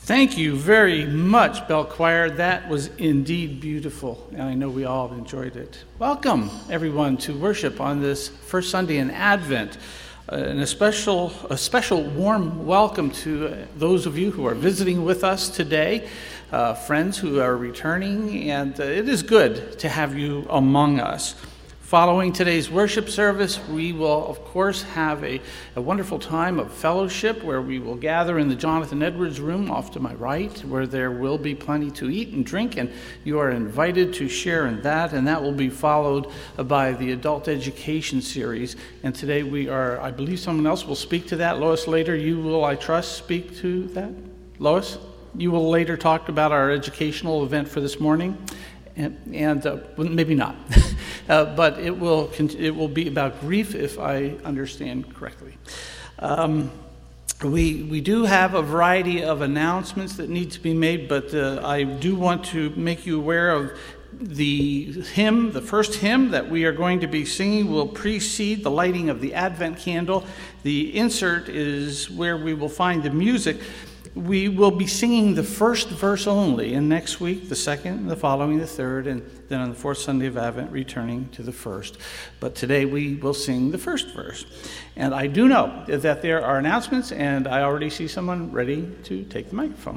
Thank you very much, Bell Choir. That was indeed beautiful, and I know we all enjoyed it. Welcome, everyone, to worship on this first Sunday in Advent. And a special warm welcome to those of you who are visiting with us today, friends who are returning, and it is good to have you among us. Following today's worship service, we will, of course, have a wonderful time of fellowship where we will gather in the Jonathan Edwards room off to my right, where there will be plenty to eat and drink, and you are invited to share in that, and that will be followed by the adult education series. And today I believe someone else will speak to that. Lois, later you will, I trust, speak to that? Lois, you will later talk about our educational event for this morning? And maybe not, but it will be about grief, if I understand correctly. We do have a variety of announcements that need to be made, but I do want to make you aware of the hymn. The first hymn that we are going to be singing will precede the lighting of the Advent candle. The insert is where we will find the music. We will be singing the first verse only, and next week the second, the following the third, and then on the fourth Sunday of Advent returning to the first. But today we will sing the first verse. And I do know that there are announcements, and I already see someone ready to take the microphone.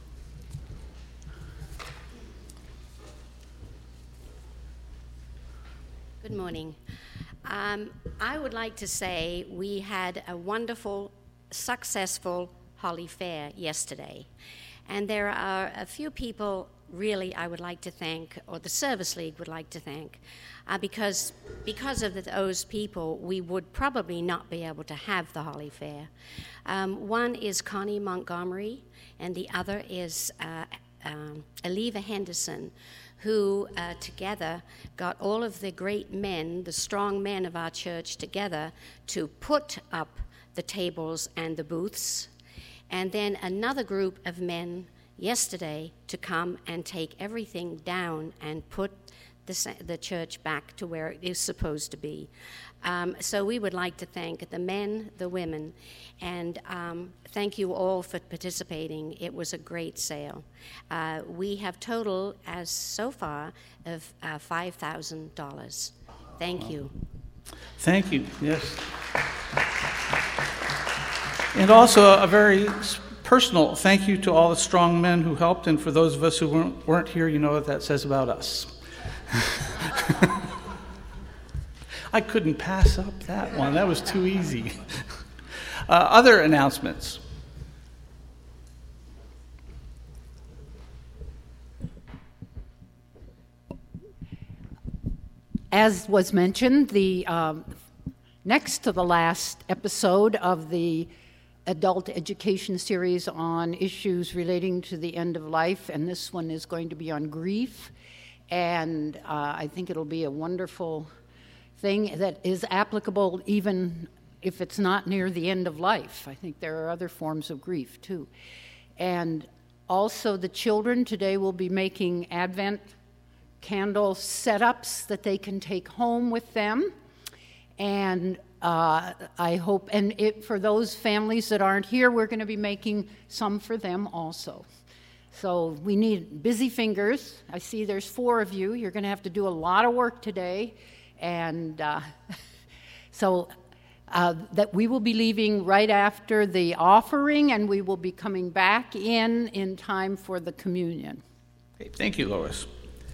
Good morning. I would like to say we had a wonderful, successful Holly Fair yesterday, and there are a few people really I would like to thank, or the Service League would like to thank, because of those people we would probably not be able to have the Holly Fair. One is Connie Montgomery, and the other is Aliva Henderson, who together got all of the great men, the strong men of our church together to put up the tables and the booths. And then another group of men yesterday to come and take everything down and put the church back to where it is supposed to be. So we would like to thank the men, the women, and thank you all for participating. It was a great sale. We have total, as so far, of $5,000. Thank you. Thank you. Yes. And also a very personal thank you to all the strong men who helped, and for those of us who weren't here, you know what that says about us. I couldn't pass up that one. That was too easy. Other announcements. As was mentioned, the next to the last episode of the adult education series on issues relating to the end of life, and this one is going to be on grief, and I think it'll be a wonderful thing that is applicable even if it's not near the end of life. I think there are other forms of grief too. And also the children today will be making Advent candle setups that they can take home with them. And I hope, and for those families that aren't here, we're going to be making some for them also. So we need busy fingers. I see there's 4 of you. You're going to have to do a lot of work today. And so that we will be leaving right after the offering, and we will be coming back in time for the communion. Okay, thank you, Lois.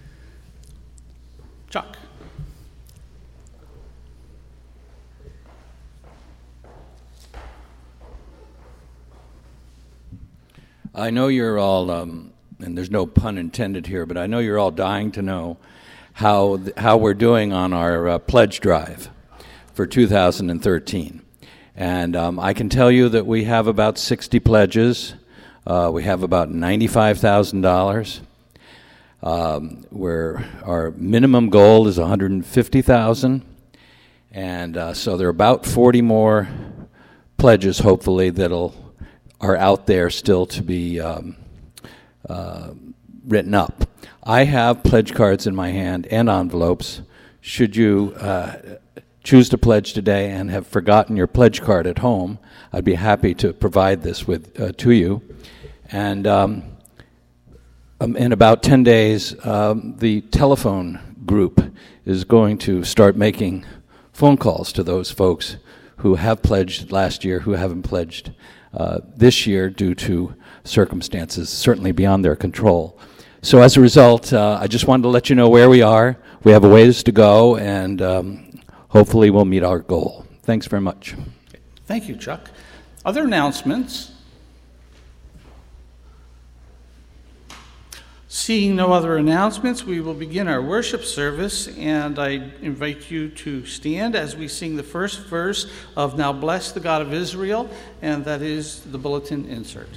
Chuck. I know you're all, and there's no pun intended here, but I know you're all dying to know how we're doing on our pledge drive for 2013. And I can tell you that we have about 60 pledges. We have about $95,000. Where our minimum goal is $150,000, and so there are about 40 more pledges, hopefully, are out there still to be written up. I have pledge cards in my hand and envelopes. Should you choose to pledge today and have forgotten your pledge card at home, I'd be happy to provide this to you. And in about 10 days, the telephone group is going to start making phone calls to those folks who have pledged last year, who haven't pledged this year due to circumstances certainly beyond their control. So as a result, I just wanted to let you know where we are. We have a ways to go, and hopefully we'll meet our goal. Thanks very much. Thank you, Chuck. Other announcements? Seeing no other announcements, we will begin our worship service, and I invite you to stand as we sing the first verse of Now Bless the God of Israel, and that is the bulletin insert.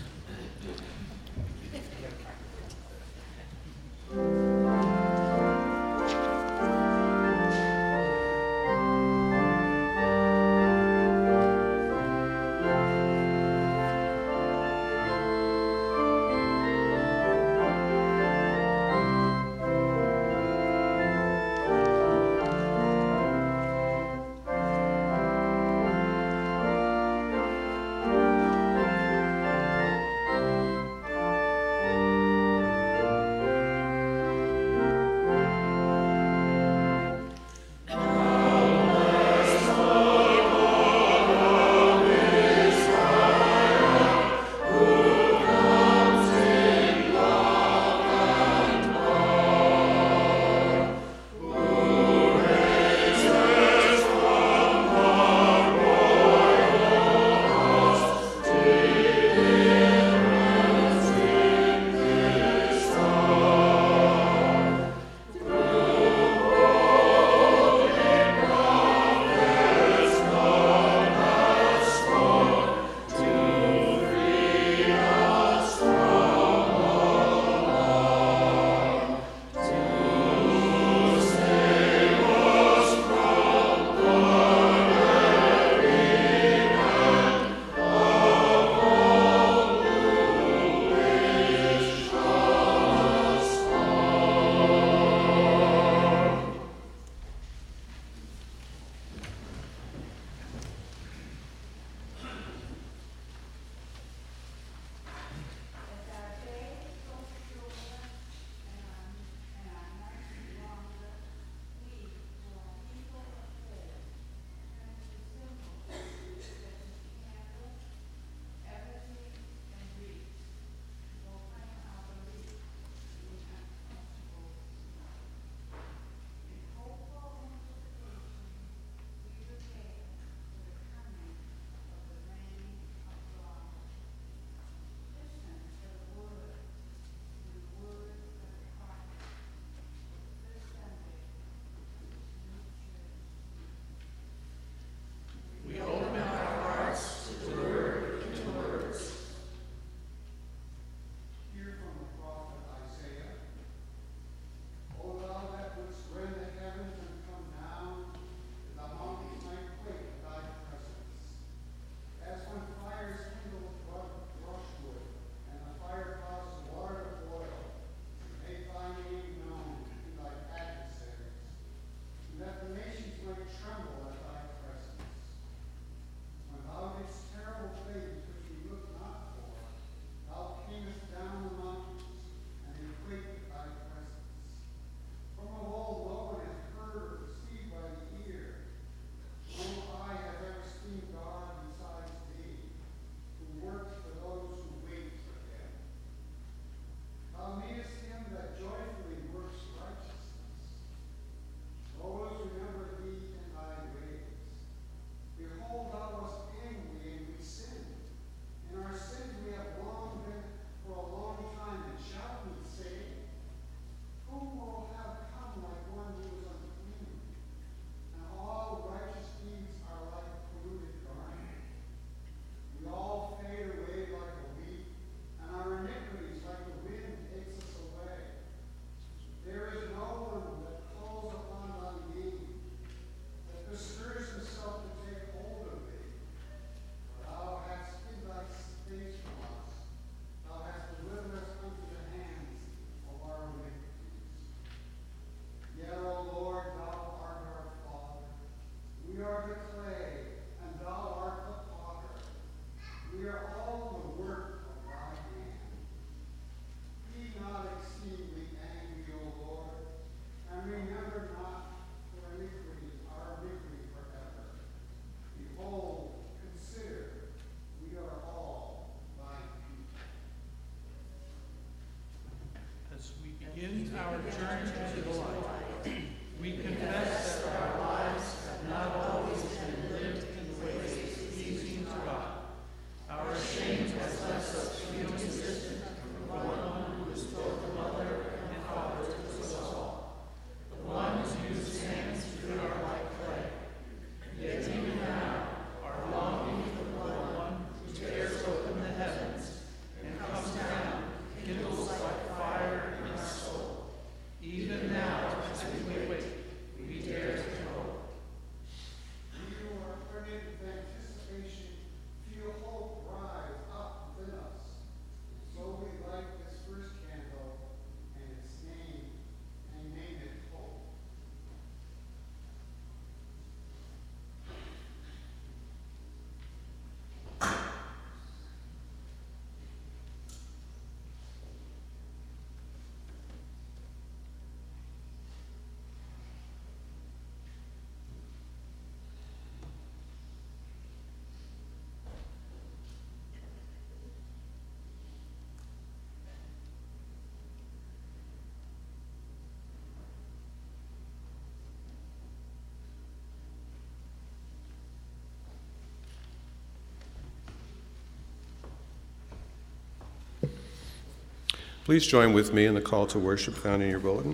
Please join with me in the call to worship found in your bulletin.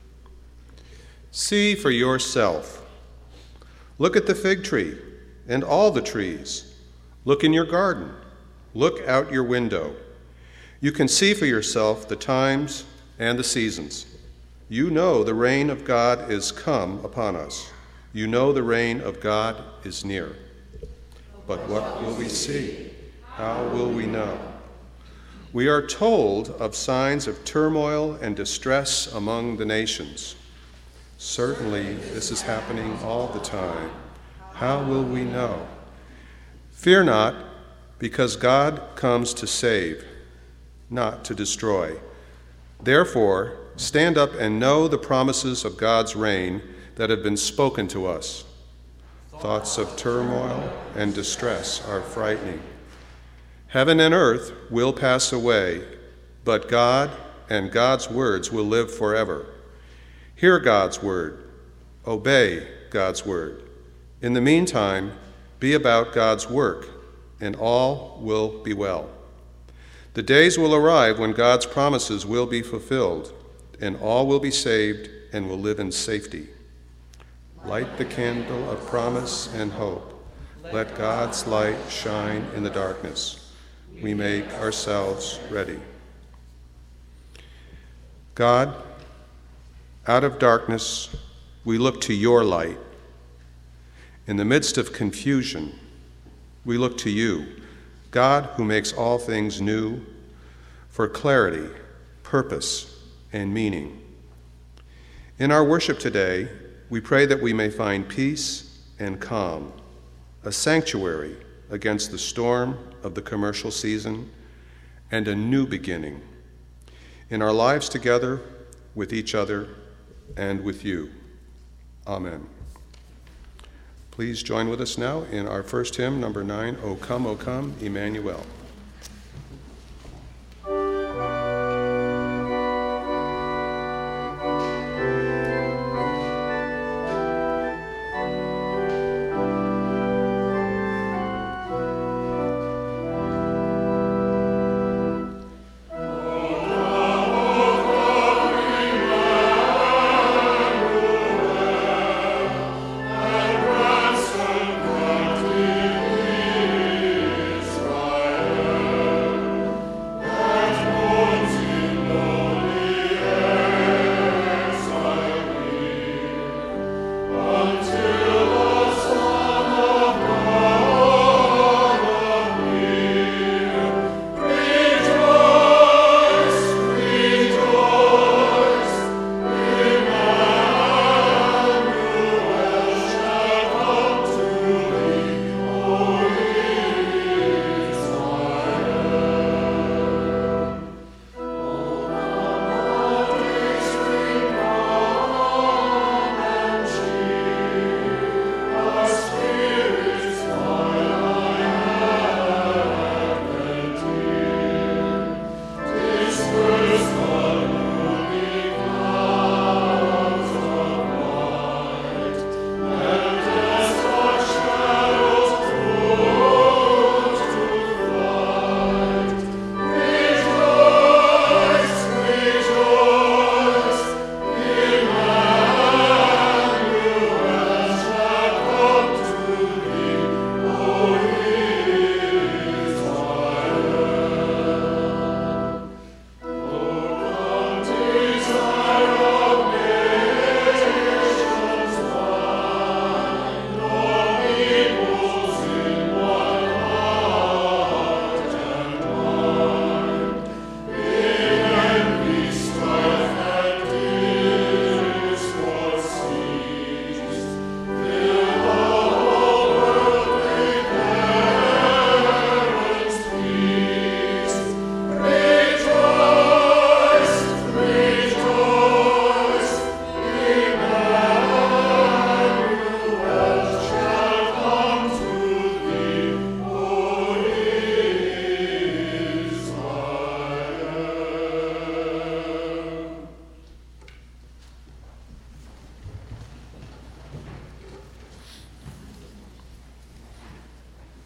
See for yourself. Look at the fig tree and all the trees. Look in your garden. Look out your window. You can see for yourself the times and the seasons. You know the reign of God is come upon us. You know the reign of God is near. But what will we see? How will we know? We are told of signs of turmoil and distress among the nations. Certainly, this is happening all the time. How will we know? Fear not, because God comes to save, not to destroy. Therefore, stand up and know the promises of God's reign that have been spoken to us. Thoughts of turmoil and distress are frightening. Heaven and earth will pass away, but God and God's words will live forever. Hear God's word. Obey God's word. In the meantime, be about God's work, and all will be well. The days will arrive when God's promises will be fulfilled, and all will be saved and will live in safety. Light the candle of promise and hope. Let God's light shine in the darkness. We make ourselves ready. God, out of darkness, we look to your light. In the midst of confusion, we look to you, God who makes all things new, for clarity, purpose, and meaning. In our worship today, we pray that we may find peace and calm, a sanctuary against the storm of the commercial season, and a new beginning in our lives together, with each other, and with you. Amen. Please join with us now in our first hymn, number 9, O Come, Emmanuel.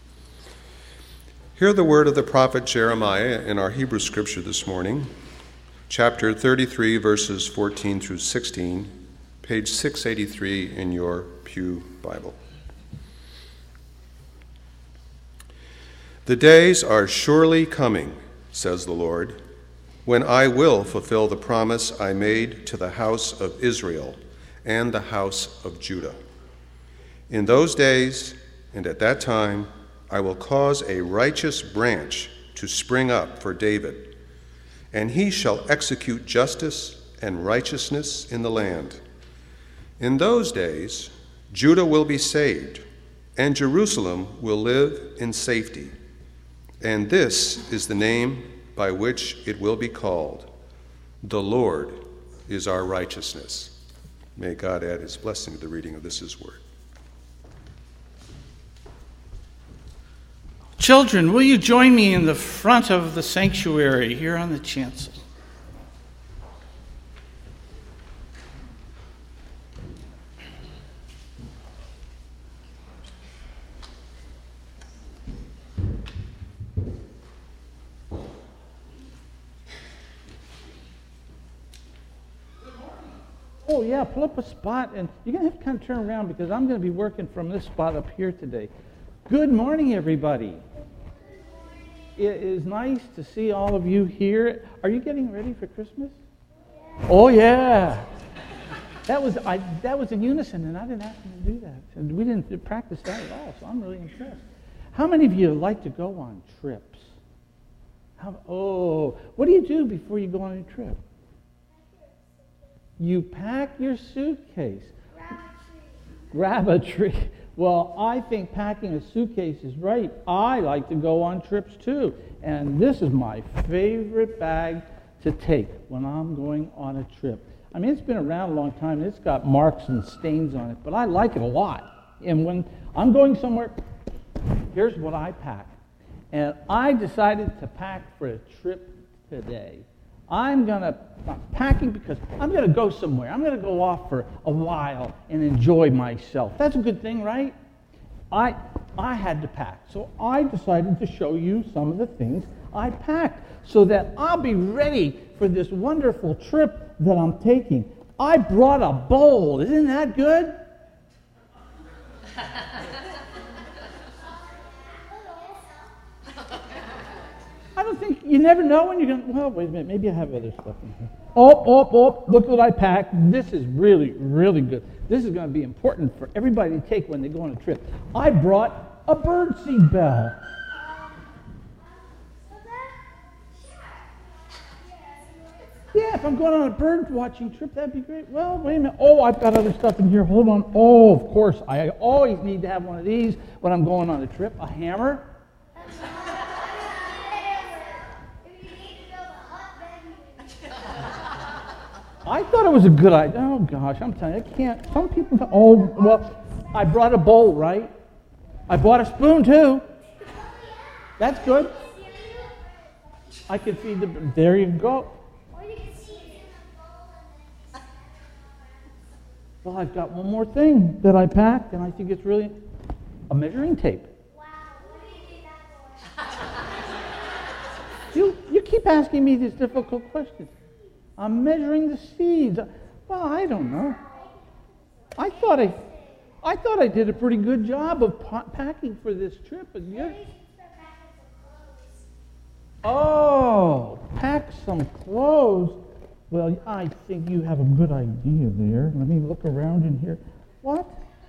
Hear the word of the prophet Jeremiah in our Hebrew scripture this morning. chapter 33, verses 14 through 16, page 683 in your Pew Bible. The days are surely coming, says the Lord, when I will fulfill the promise I made to the house of Israel and the house of Judah. In those days and at that time, I will cause a righteous branch to spring up for David, and he shall execute justice and righteousness in the land. In those days, Judah will be saved, and Jerusalem will live in safety. And this is the name by which it will be called: The Lord is our righteousness. May God add his blessing to the reading of this his word. Children, will you join me in the front of the sanctuary here on the chancel? Oh, yeah, pull up a spot, and you're going to have to kind of turn around because I'm going to be working from this spot up here today. Good morning, everybody. It is nice to see all of you here. Are you getting ready for Christmas? Yeah. Oh, yeah. That was in unison, and I didn't ask them to do that. And we didn't practice that at all, so I'm really impressed. How many of you like to go on trips? What do you do before you go on a trip? You pack your suitcase. Grab a tree. Well, I think packing a suitcase is right. I like to go on trips too. And this is my favorite bag to take when I'm going on a trip. I mean, it's been around a long time, and it's got marks and stains on it, but I like it a lot. And when I'm going somewhere, here's what I pack. And I decided to pack for a trip today. I'm packing because I'm going to go somewhere. I'm going to go off for a while and enjoy myself. That's a good thing, right? I had to pack. So I decided to show you some of the things I packed so that I'll be ready for this wonderful trip that I'm taking. I brought a bowl. Isn't that good? I don't think, you never know when you're going to, well, wait a minute, maybe I have other stuff in here. Look what I packed. This is really, really good. This is going to be important for everybody to take when they go on a trip. I brought a birdseed bell. Yeah, if I'm going on a bird watching trip, that'd be great. Well, wait a minute. I've got other stuff in here. Hold on. Of course, I always need to have one of these when I'm going on a trip. A hammer. I thought it was a good idea. Oh, gosh, I'm telling you, I can't. Some people, I brought a bowl, right? I bought a spoon, too. That's good. I can feed there you go. Well, I've got one more thing that I packed, and I think it's really a measuring tape. Wow, what do you need that for? You keep asking me these difficult questions. I'm measuring the seeds. Well, I don't know. I thought I did a pretty good job of packing for this trip. Pack some clothes. Well, I think you have a good idea there. Let me look around in here. What?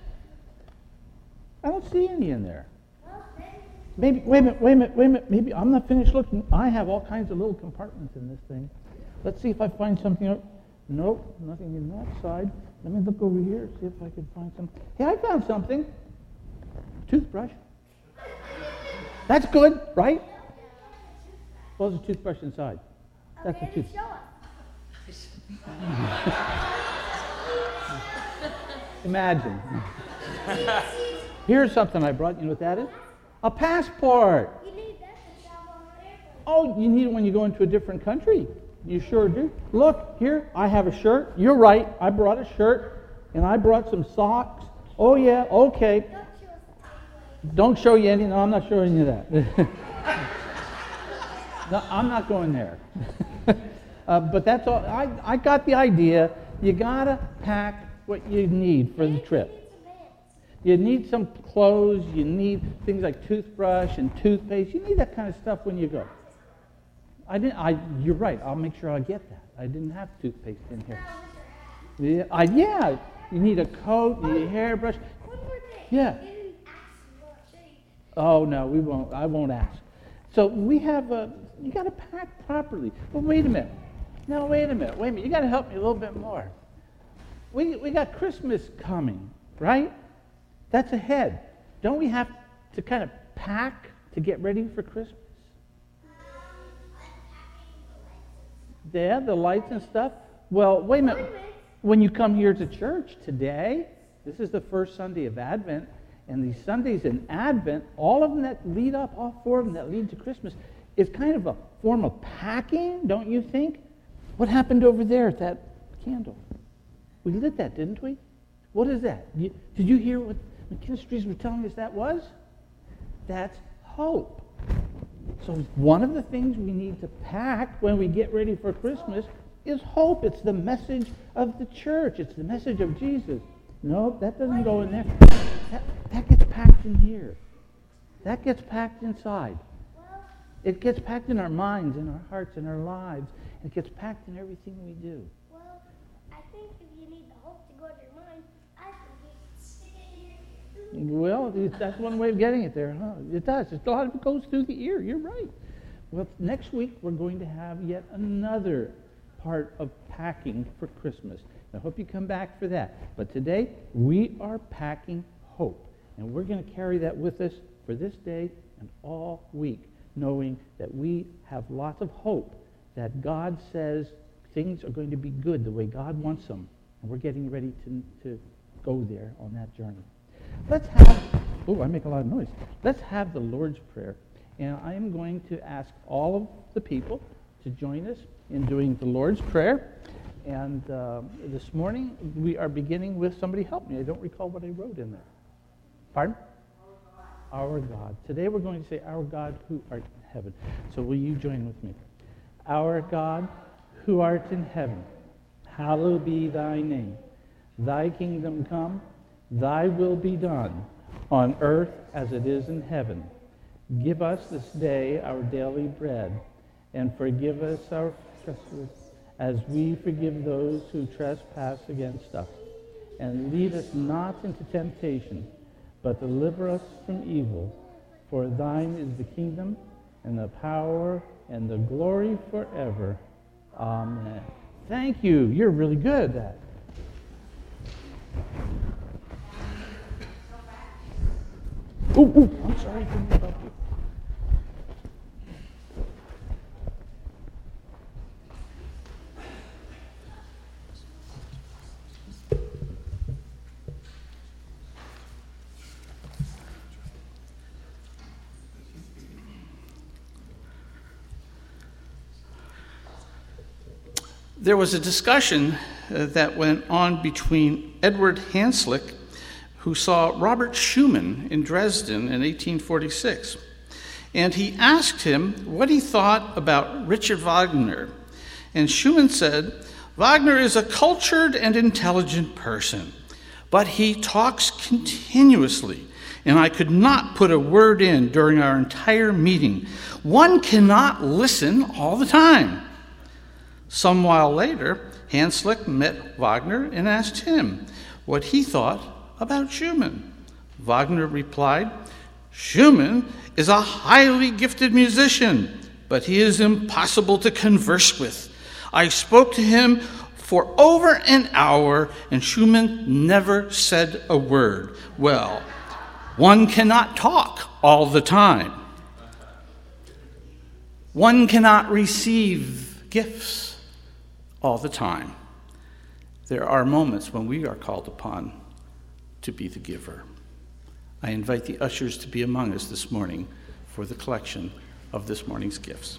I don't see any in there. Maybe, wait a minute. Maybe I'm not finished looking. I have all kinds of little compartments in this thing. Let's see if I find something. Nope, nothing in that side. Let me look over here, see if I can find something. Hey, I found something. Toothbrush. That's good, right? Well, there's a toothbrush inside. That's a toothbrush. Imagine. Here's something I brought. You know what that is? A passport. You need that to travel on an airplane. Oh, you need it when you go into a different country. You sure do. Look, here, I have a shirt. You're right. I brought a shirt, and I brought some socks. Oh, yeah, okay. Don't show you any. No, I'm not showing you that. No, I'm not going there. But that's all. I got the idea. You got to pack what you need for the trip. You need some clothes. You need things like toothbrush and toothpaste. You need that kind of stuff when you go. You're right. I'll make sure I get that. I didn't have toothpaste in here. Yeah. You need a coat. You need a hairbrush. One more thing. Yeah. You didn't ask for it. Oh no, we won't. I won't ask. So we have you got to pack properly. But wait a minute. No, wait a minute. You got to help me a little bit more. We got Christmas coming, right? That's ahead. Don't we have to kind of pack to get ready for Christmas? Yeah, the lights and stuff. Well, wait a minute. When you come here to church today, this is the first Sunday of Advent, and these Sundays in Advent, all of them that lead up, all four of them that lead to Christmas, is kind of a form of packing, don't you think? What happened over there at that candle? We lit that, didn't we? What is that? Did you hear what McKinstry's were telling us that was? That's hope. So one of the things we need to pack when we get ready for Christmas is hope. It's the message of the church. It's the message of Jesus. No, that doesn't go in there. That gets packed in here. That gets packed inside. It gets packed in our minds, in our hearts, in our lives. It gets packed in everything we do. Well, I think if you need the hope to go to your mind, I think you can stick it in your ear. Well, that's one way of getting it there, huh? It does. A lot of it goes through the ear. You're right. Well, next week we're going to have yet another part of packing for Christmas. I hope you come back for that. But today we are packing hope. And we're going to carry that with us for this day and all week, knowing that we have lots of hope that God says things are going to be good the way God wants them. And we're getting ready to go there on that journey. I make a lot of noise. Let's have the Lord's Prayer. And I am going to ask all of the people to join us in doing the Lord's Prayer. And this morning we are beginning with, somebody help me, I don't recall what I wrote in there. Pardon? Our God. Today we're going to say, Our God who art in heaven. So will you join with me? Our God who art in heaven, hallowed be thy name. Thy kingdom come, thy will be done, on earth as it is in heaven. Give us this day our daily bread, and forgive us our trespasses, as we forgive those who trespass against us. And lead us not into temptation, but deliver us from evil. For thine is the kingdom, and the power, and the glory forever. Amen. Thank you. You're really good at that. I'm sorry to interrupt you. There was a discussion that went on between Edward Hanslick, who saw Robert Schumann in Dresden in 1846. And he asked him what he thought about Richard Wagner. And Schumann said, Wagner is a cultured and intelligent person, but he talks continuously, and I could not put a word in during our entire meeting. One cannot listen all the time. Some while later, Hanslick met Wagner and asked him what he thought about Schumann. Wagner replied, Schumann is a highly gifted musician, but he is impossible to converse with. I spoke to him for over an hour, and Schumann never said a word. Well, one cannot talk all the time. One cannot receive gifts all the time. There are moments when we are called upon to be the giver. I invite the ushers to be among us this morning for the collection of this morning's gifts.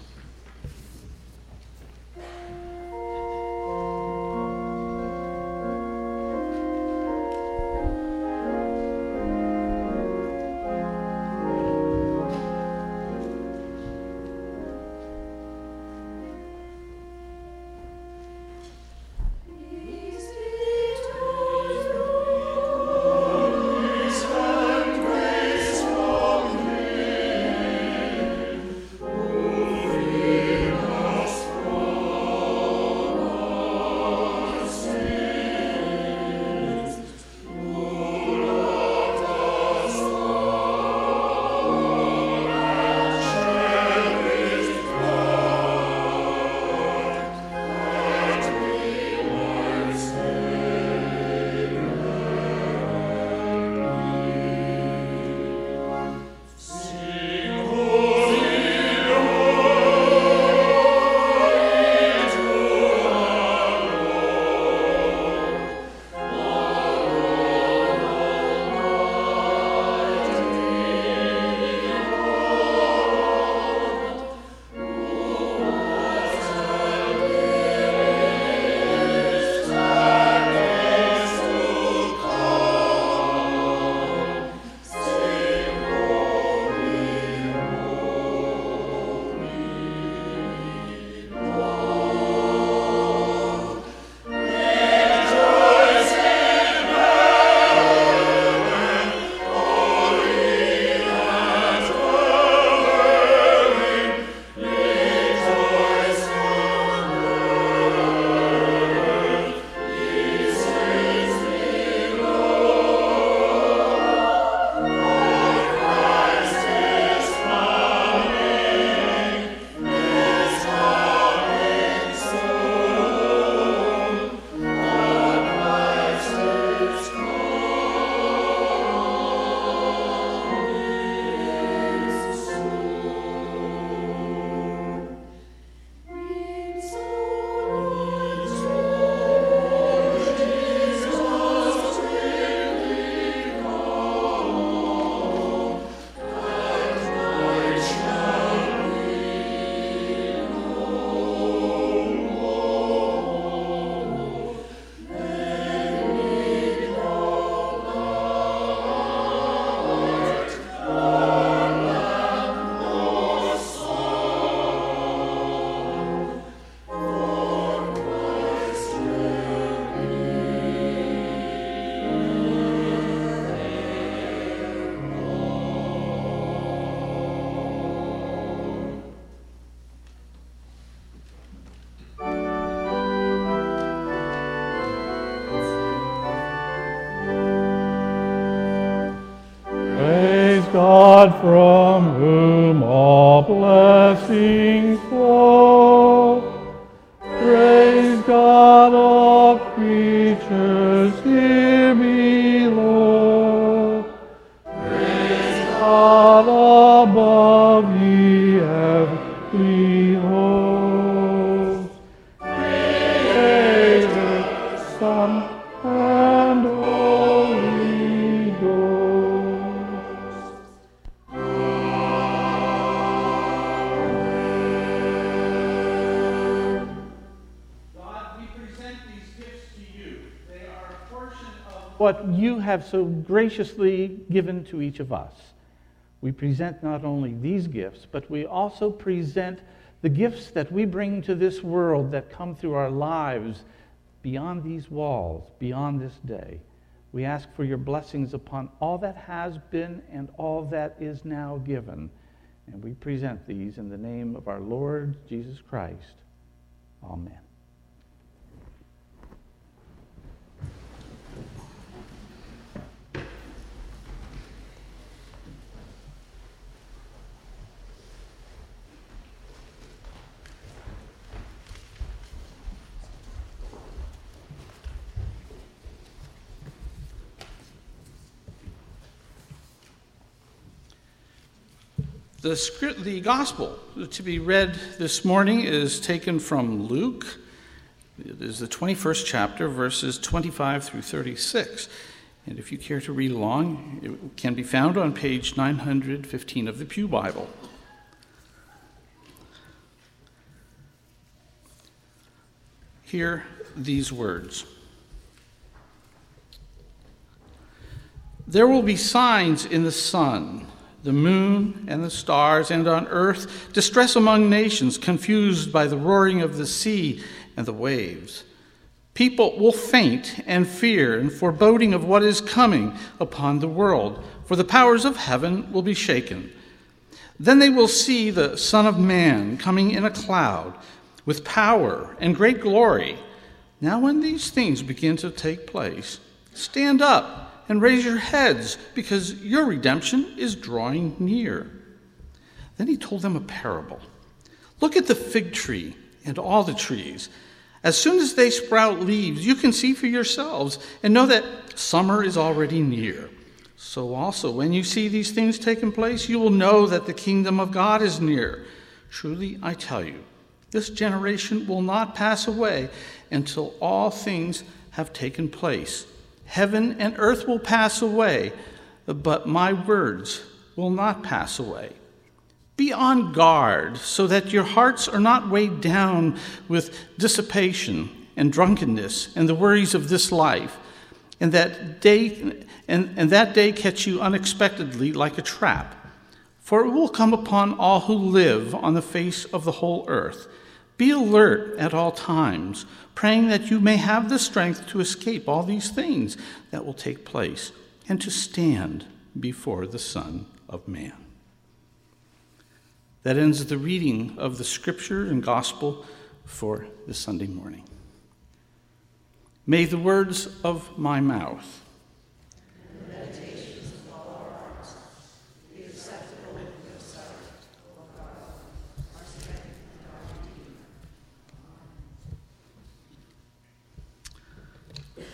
God from whom all blessings flow. Praise God, all creatures here below. Praise God above the heavenly host. Praise the Son and Holy Ghost. God, we present these gifts to you. They are a portion of what you have so graciously given to each of us. We present not only these gifts, but we also present the gifts that we bring to this world that come through our lives beyond these walls, beyond this day. We ask for your blessings upon all that has been and all that is now given. And we present these in the name of our Lord Jesus Christ. Amen. The gospel to be read this morning is taken from Luke. It is the 21st chapter, verses 25 through 36. And if you care to read along, it can be found on page 915 of the Pew Bible. Hear these words. There will be signs in the sun, the moon, and the stars, and on earth distress among nations, confused by the roaring of the sea and the waves. People will faint and fear and foreboding of what is coming upon the world, for the powers of heaven will be shaken. Then they will see the Son of Man coming in a cloud with power and great glory. Now when these things begin to take place, stand up and raise your heads, because your redemption is drawing near. Then he told them a parable. Look at the fig tree and all the trees. As soon as they sprout leaves, you can see for yourselves and know that summer is already near. So also, when you see these things taking place, you will know that the kingdom of God is near. Truly, I tell you, this generation will not pass away until all things have taken place. Heaven and earth will pass away, but my words will not pass away. Be on guard so that your hearts are not weighed down with dissipation and drunkenness and the worries of this life, and that day catch you unexpectedly like a trap. For it will come upon all who live on the face of the whole earth. Be alert at all times, praying that you may have the strength to escape all these things that will take place and to stand before the Son of Man. That ends the reading of the scripture and gospel for this Sunday morning. May the words of my mouth and the meditations of all our hearts be acceptable in your sight, O God, our strength and our Redeemer.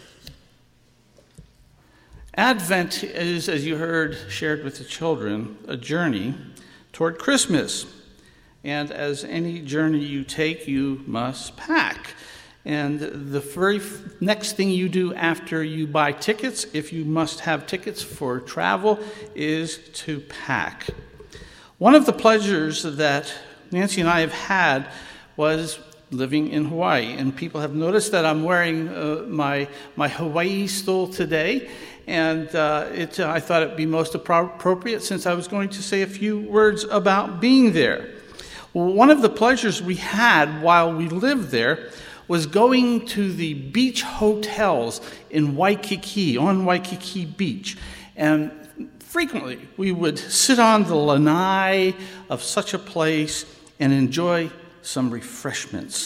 Advent is, as you heard shared with the children, a journey toward Christmas. And as any journey you take, you must pack. And the very next thing you do after you buy tickets, if you must have tickets for travel, is to pack. One of the pleasures that Nancy and I have had was living in Hawaii. And people have noticed that I'm wearing my Hawaii stole today. And I thought it'd be most appropriate since I was going to say a few words about being there. Well, one of the pleasures we had while we lived there was going to the beach hotels in Waikiki, on Waikiki Beach. And frequently we would sit on the lanai of such a place and enjoy some refreshments.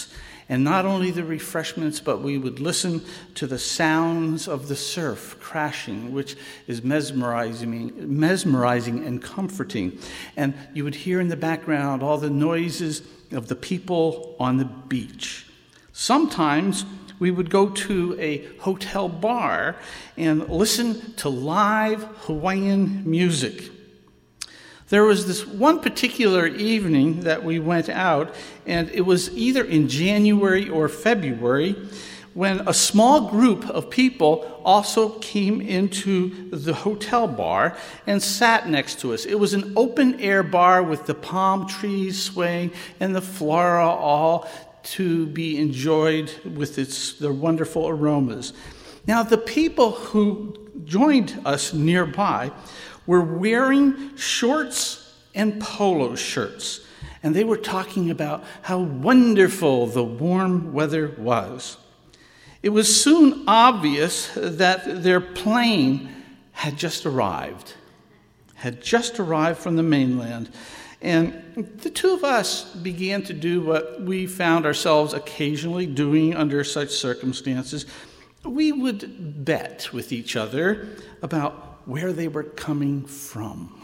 And not only the refreshments, but we would listen to the sounds of the surf crashing, which is mesmerizing and comforting. And you would hear in the background all the noises of the people on the beach. Sometimes we would go to a hotel bar and listen to live Hawaiian music. There was this one particular evening that we went out, and it was either in January or February, when a small group of people also came into the hotel bar and sat next to us. It was an open-air bar with the palm trees swaying and the flora all to be enjoyed with their wonderful aromas. Now, the people who joined us nearby were wearing shorts and polo shirts, and they were talking about how wonderful the warm weather was. It was soon obvious that their plane had just arrived from the mainland, and the two of us began to do what we found ourselves occasionally doing under such circumstances. We would bet with each other about where they were coming from.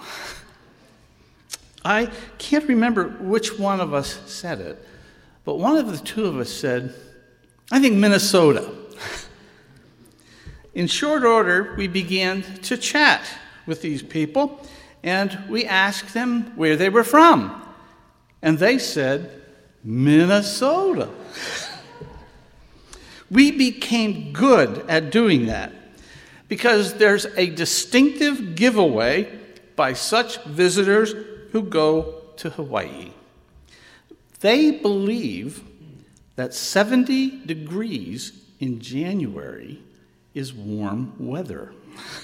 I can't remember which one of us said it, but one of the two of us said, "I think Minnesota." In short order, we began to chat with these people, and we asked them where they were from. And they said, "Minnesota." We became good at doing that, because there's a distinctive giveaway by such visitors who go to Hawaii. They believe that 70 degrees in January is warm weather.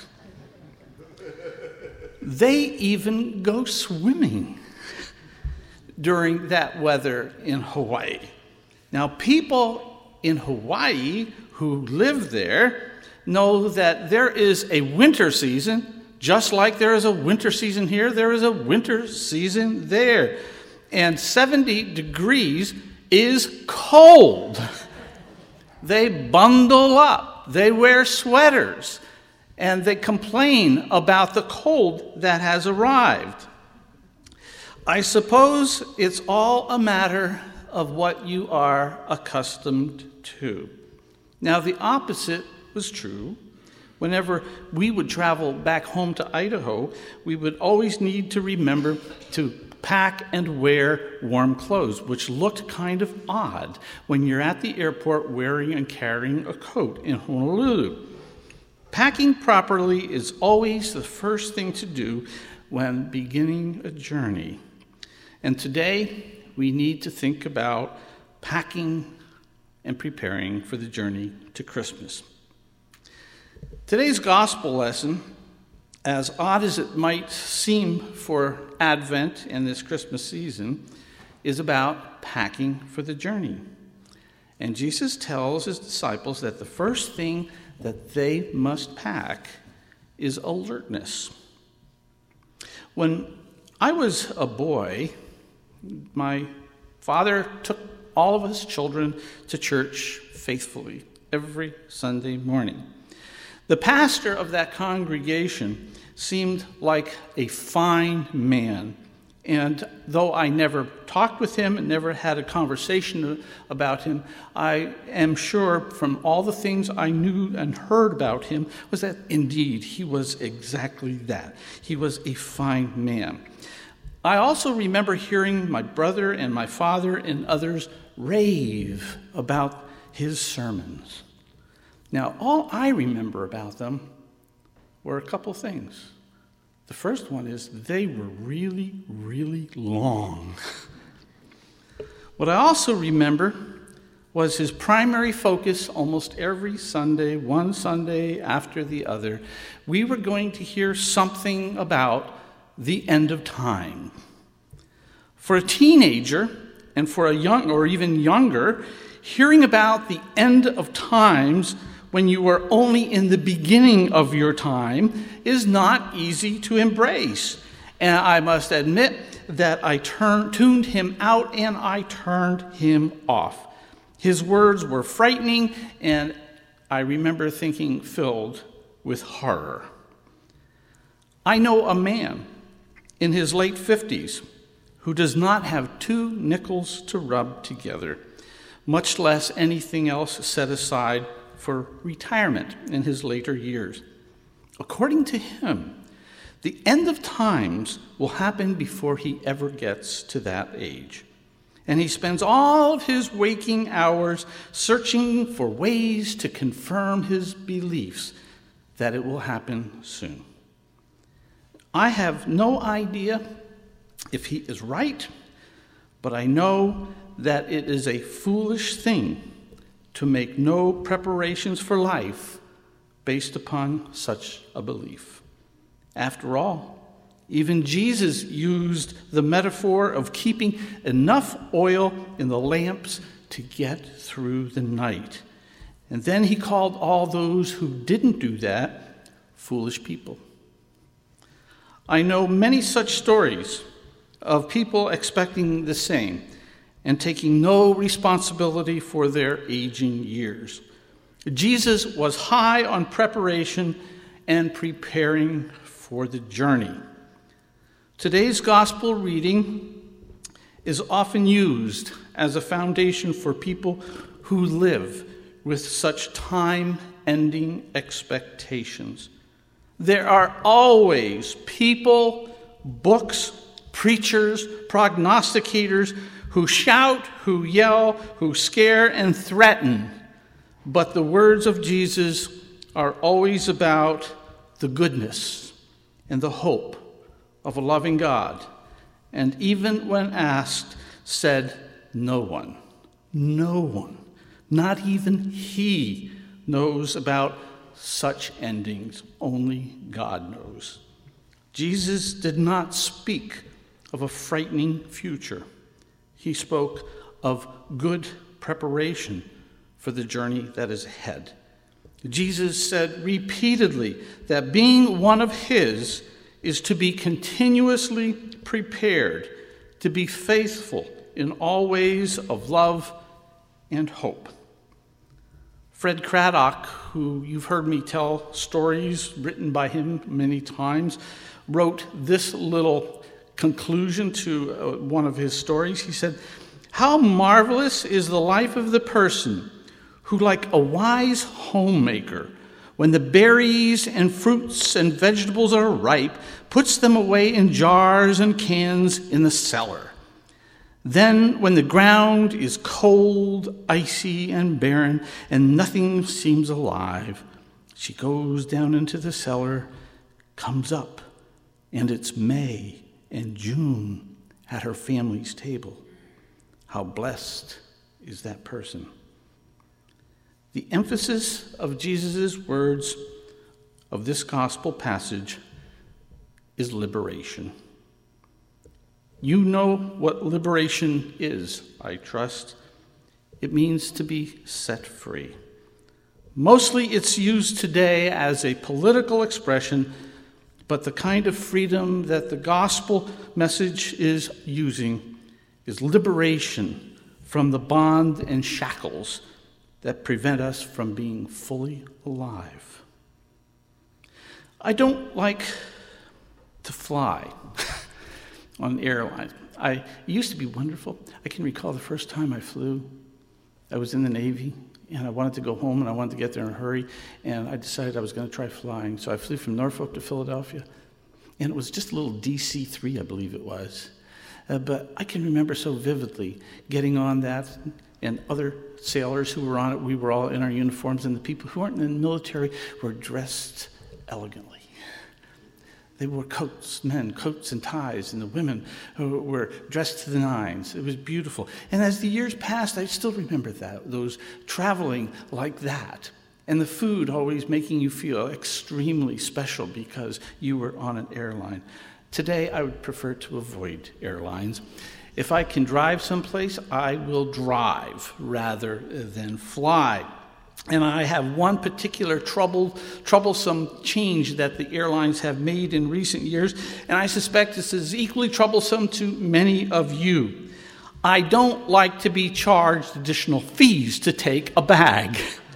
They even go swimming during that weather in Hawaii. Now, people in Hawaii who live there know that there is a winter season, just like there is a winter season here, there is a winter season there. And 70 degrees is cold. They bundle up, they wear sweaters, and they complain about the cold that has arrived. I suppose it's all a matter of what you are accustomed to. Now, the opposite was true. Whenever we would travel back home to Idaho, we would always need to remember to pack and wear warm clothes, which looked kind of odd when you're at the airport wearing and carrying a coat in Honolulu. Packing properly is always the first thing to do when beginning a journey. And today, we need to think about packing and preparing for the journey to Christmas. Today's gospel lesson, as odd as it might seem for Advent and this Christmas season, is about packing for the journey. And Jesus tells his disciples that the first thing that they must pack is alertness. When I was a boy, my father took all of us children to church faithfully every Sunday morning. The pastor of that congregation seemed like a fine man, and though I never talked with him and never had a conversation about him, I am sure from all the things I knew and heard about him was that indeed he was exactly that. He was a fine man. I also remember hearing my brother and my father and others rave about his sermons. Now, all I remember about them were a couple things. The first one is they were really, really long. What I also remember was his primary focus almost every Sunday, one Sunday after the other. We were going to hear something about the end of time. For a teenager, and for a young or even younger, hearing about the end of times when you were only in the beginning of your time is not easy to embrace. And I must admit that I tuned him out and I turned him off. His words were frightening, and I remember thinking filled with horror. I know a man in his late 50s who does not have 2 nickels to rub together, much less anything else set aside for retirement in his later years. According to him, the end of times will happen before he ever gets to that age. And he spends all of his waking hours searching for ways to confirm his beliefs that it will happen soon. I have no idea if he is right, but I know that it is a foolish thing to make no preparations for life based upon such a belief. After all, even Jesus used the metaphor of keeping enough oil in the lamps to get through the night. And then he called all those who didn't do that foolish people. I know many such stories of people expecting the same and taking no responsibility for their aging years. Jesus was high on preparation and preparing for the journey. Today's gospel reading is often used as a foundation for people who live with such time-ending expectations. There are always people, books, preachers, prognosticators who shout, who yell, who scare and threaten. But the words of Jesus are always about the goodness and the hope of a loving God. And even when asked, said, no one, not even he knows about such endings. Only God knows. Jesus did not speak of a frightening future. He spoke of good preparation for the journey that is ahead. Jesus said repeatedly that being one of his is to be continuously prepared, to be faithful in all ways of love and hope. Fred Craddock, who you've heard me tell stories written by him many times, wrote this little conclusion to one of his stories. He said, "How marvelous is the life of the person who, like a wise homemaker, when the berries and fruits and vegetables are ripe, puts them away in jars and cans in the cellar. Then, when the ground is cold, icy, and barren, and nothing seems alive, she goes down into the cellar, comes up, and it's May and June at her family's table. How blessed is that person." The emphasis of Jesus' words of this gospel passage is liberation. You know what liberation is, I trust. It means to be set free. Mostly it's used today as a political expression, but the kind of freedom that the gospel message is using is liberation from the bond and shackles that prevent us from being fully alive. I don't like to fly on airlines. It used to be wonderful. I can recall the first time I flew. I was in the Navy, and I wanted to go home, and I wanted to get there in a hurry, and I decided I was going to try flying. So I flew from Norfolk to Philadelphia, and it was just a little DC-3, I believe it was. But I can remember so vividly getting on that, and other sailors who were on it, we were all in our uniforms, and the people who weren't in the military were dressed elegantly. They wore coats, men, coats and ties, and the women who were dressed to the nines. It was beautiful. And as the years passed, I still remember those traveling like that. And the food always making you feel extremely special because you were on an airline. Today, I would prefer to avoid airlines. If I can drive someplace, I will drive rather than fly. And I have one particular troublesome change that the airlines have made in recent years, and I suspect this is equally troublesome to many of you. I don't like to be charged additional fees to take a bag.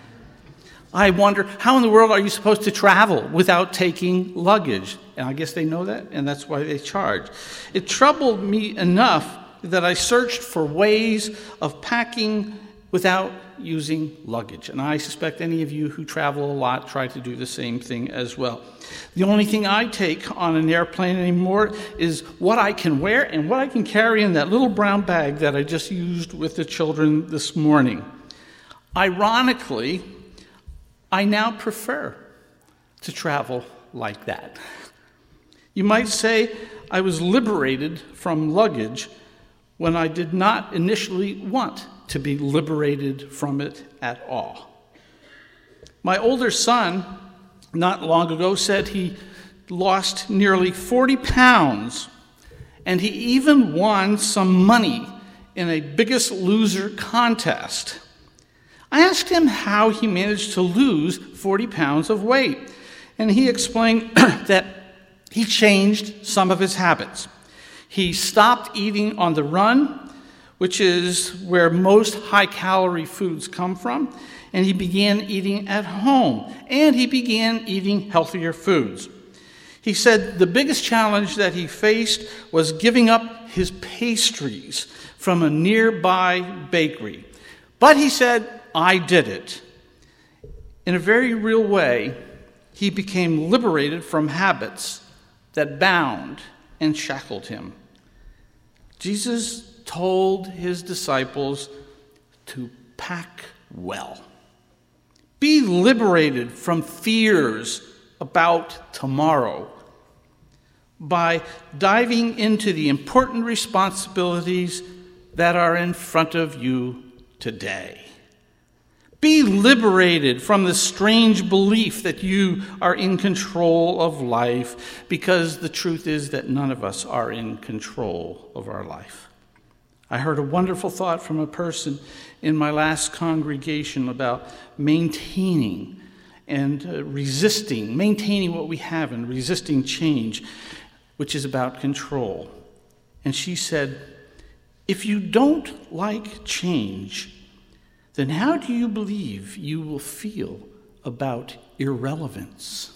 I wonder, how in the world are you supposed to travel without taking luggage? And I guess they know that, and that's why they charge. It troubled me enough that I searched for ways of packing without using luggage. And I suspect any of you who travel a lot try to do the same thing as well. The only thing I take on an airplane anymore is what I can wear and what I can carry in that little brown bag that I just used with the children this morning. Ironically, I now prefer to travel like that. You might say I was liberated from luggage when I did not initially want to be liberated from it at all. My older son, not long ago, said he lost nearly 40 pounds, and he even won some money in a Biggest Loser contest. I asked him how he managed to lose 40 pounds of weight, and he explained that he changed some of his habits. He stopped eating on the run, which is where most high-calorie foods come from, and he began eating at home, and he began eating healthier foods. He said the biggest challenge that he faced was giving up his pastries from a nearby bakery. But he said, I did it. In a very real way, he became liberated from habits that bound and shackled him. Jesus told his disciples to pack well. Be liberated from fears about tomorrow by diving into the important responsibilities that are in front of you today. Be liberated from the strange belief that you are in control of life, because the truth is that none of us are in control of our life. I heard a wonderful thought from a person in my last congregation about maintaining and maintaining what we have and resisting change, which is about control. And she said, if you don't like change, then how do you believe you will feel about irrelevance?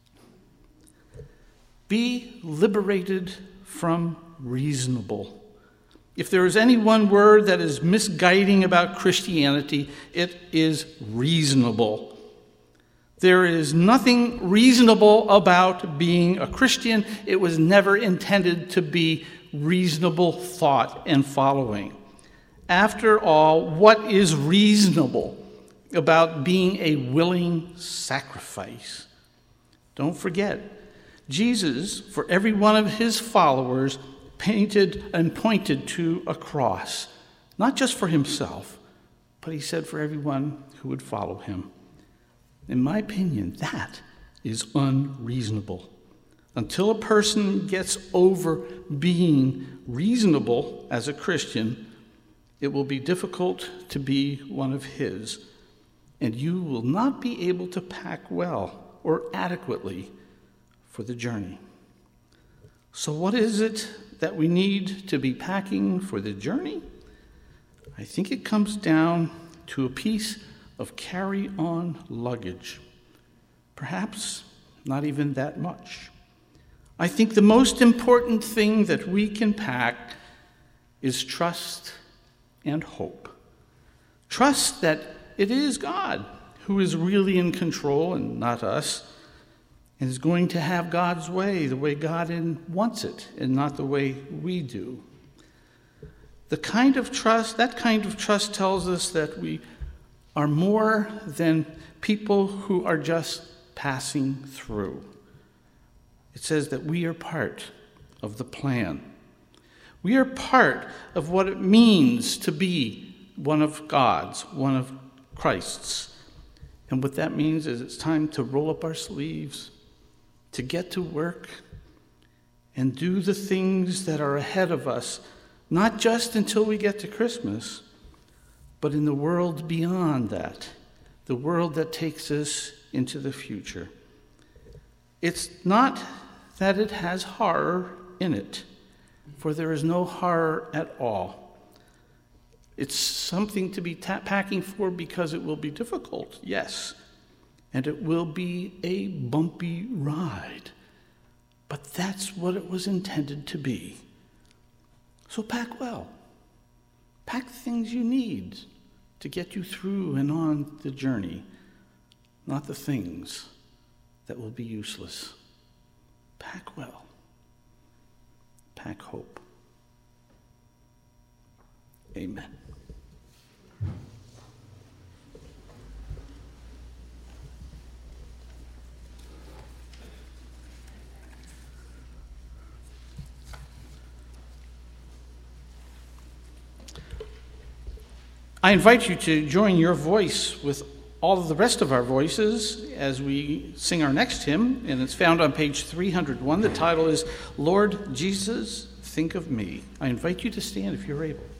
Be liberated from reasonable. If there is any one word that is misguiding about Christianity, it is reasonable. There is nothing reasonable about being a Christian. It was never intended to be reasonable thought and following. After all, what is reasonable about being a willing sacrifice? Don't forget, Jesus, for every one of his followers, painted and pointed to a cross, not just for himself, but he said for everyone who would follow him. In my opinion, that is unreasonable. Until a person gets over being reasonable as a Christian, it will be difficult to be one of his, and you will not be able to pack well or adequately for the journey. So what is it that we need to be packing for the journey? I think it comes down to a piece of carry-on luggage. Perhaps not even that much. I think the most important thing that we can pack is trust and hope. Trust that it is God who is really in control and not us, and is going to have God's way, the way God wants it, and not the way we do. That kind of trust tells us that we are more than people who are just passing through. It says that we are part of the plan. We are part of what it means to be one of God's, one of Christ's. And what that means is it's time to roll up our sleeves, to get to work, and do the things that are ahead of us, not just until we get to Christmas, but in the world beyond that, the world that takes us into the future. It's not that it has horror in it, for there is no horror at all. It's something to be packing for because it will be difficult, yes. And it will be a bumpy ride. But that's what it was intended to be. So pack well. Pack the things you need to get you through and on the journey, not the things that will be useless. Pack well. Pack hope. Amen. I invite you to join your voice with all of the rest of our voices as we sing our next hymn, and it's found on page 301. The title is Lord Jesus, Think of Me. I invite you to stand if you're able.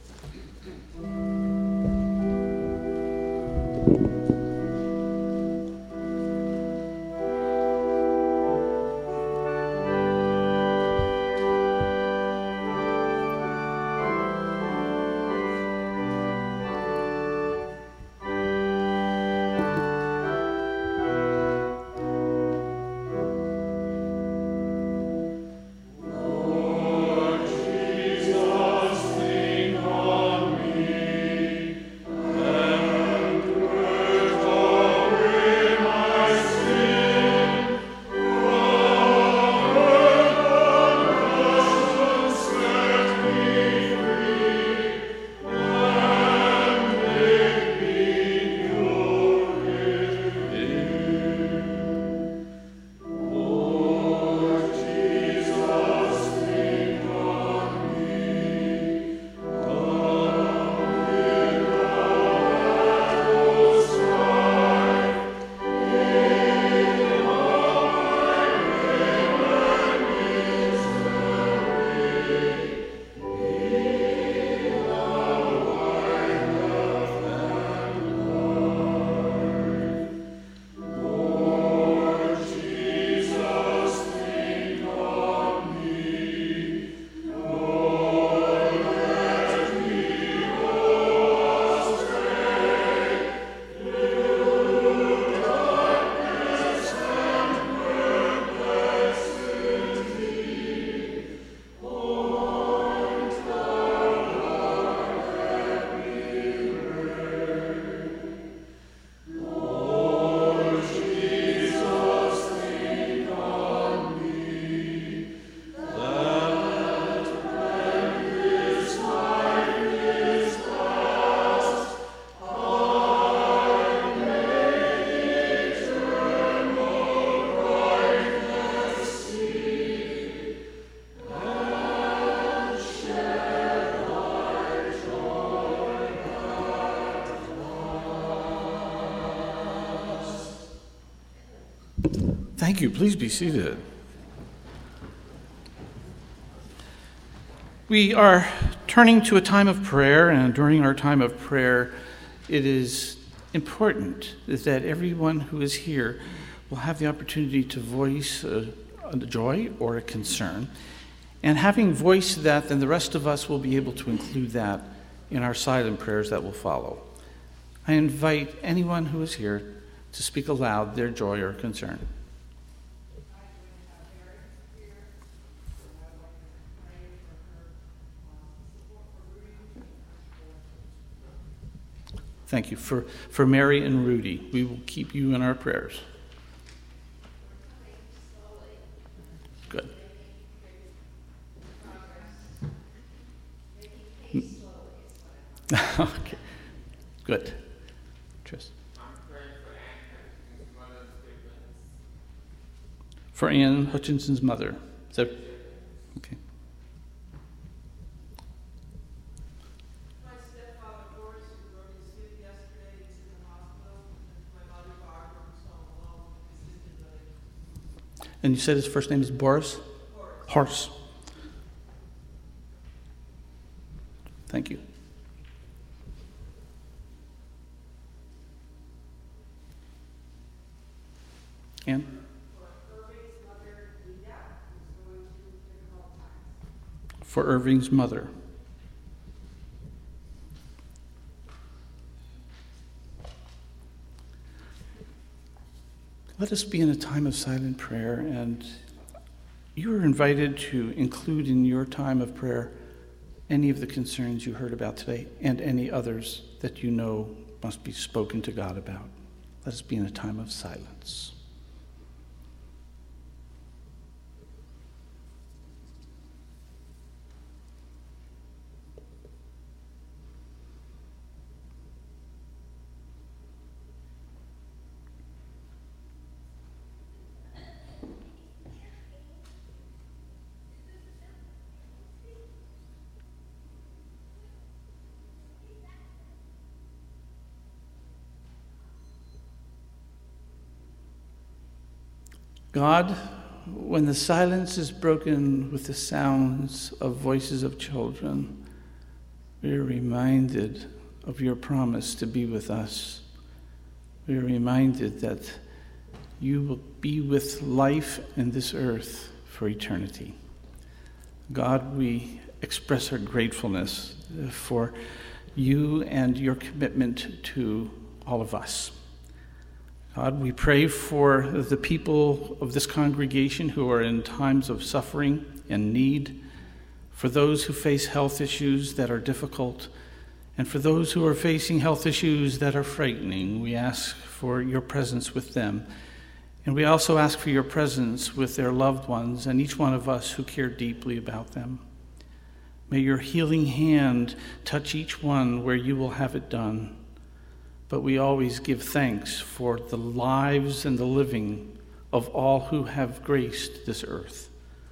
Thank you. Please be seated. We are turning to a time of prayer, and during our time of prayer, it is important that everyone who is here will have the opportunity to voice a joy or a concern. And having voiced that, then the rest of us will be able to include that in our silent prayers that will follow. I invite anyone who is here to speak aloud their joy or concern. Thank you. For Mary and Rudy, we will keep you in our prayers. Good. Okay. Good. Tris. For Ann Hutchinson's mother. Is that okay? And you said his first name is Boris? Horace. Thank you. Ann? For Irving's mother. let us be in a time of silent prayer, and you are invited to include in your time of prayer any of the concerns you heard about today and any others that you know must be spoken to God about. Let us be in a time of silence. God, when the silence is broken with the sounds of voices of children, we are reminded of your promise to be with us. We are reminded that you will be with life in this earth for eternity. God, we express our gratefulness for you and your commitment to all of us. God, we pray for the people of this congregation who are in times of suffering and need, for those who face health issues that are difficult, and for those who are facing health issues that are frightening. We ask for your presence with them. And we also ask for your presence with their loved ones and each one of us who care deeply about them. May your healing hand touch each one where you will have it done. But we always give thanks for the lives and the living of all who have graced this earth.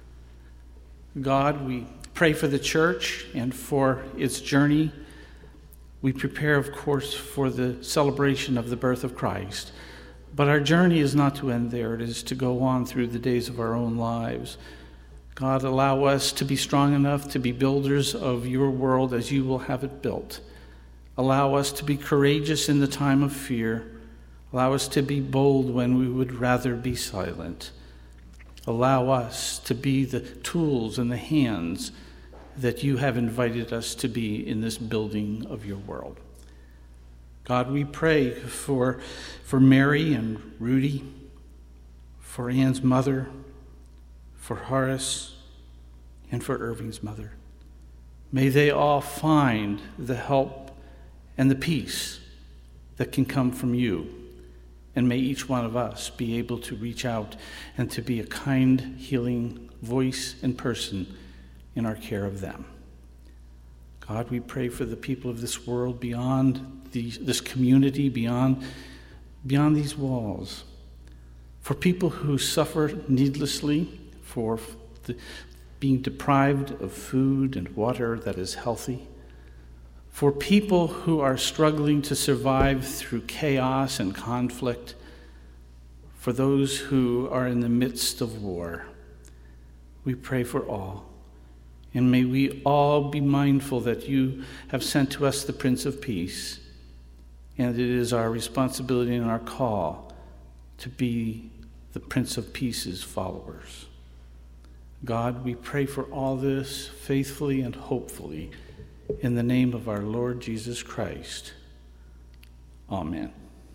God, we pray for the church and for its journey. We prepare, of course, for the celebration of the birth of Christ. But our journey is not to end there. It is to go on through the days of our own lives. God, allow us to be strong enough to be builders of your world as you will have it built. Allow us to be courageous in the time of fear. Allow us to be bold when we would rather be silent. Allow us to be the tools and the hands that you have invited us to be in this building of your world. God, we pray for Mary and Rudy, for Anne's mother, for Horace, and for Irving's mother. May they all find the help and the peace that can come from you. And may each one of us be able to reach out and to be a kind, healing voice and person in our care of them. God, we pray for the people of this world beyond this community, beyond these walls. For people who suffer needlessly, for being deprived of food and water that is healthy. For people who are struggling to survive through chaos and conflict, for those who are in the midst of war, we pray for all. And may we all be mindful that you have sent to us the Prince of Peace, and it is our responsibility and our call to be the Prince of Peace's followers. God, we pray for all this faithfully and hopefully, in the name of our Lord Jesus Christ. Amen.